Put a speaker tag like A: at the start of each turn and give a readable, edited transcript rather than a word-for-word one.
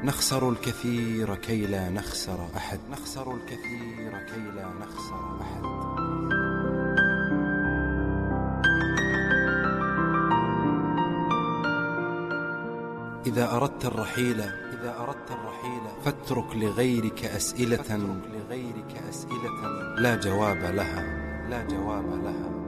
A: نخسر الكثير كي لا نخسر أحد. نخسر الكثير كي لا نخسر أحد. إذا أردت الرحيل فاترك لغيرك أسئلة لا جواب لها.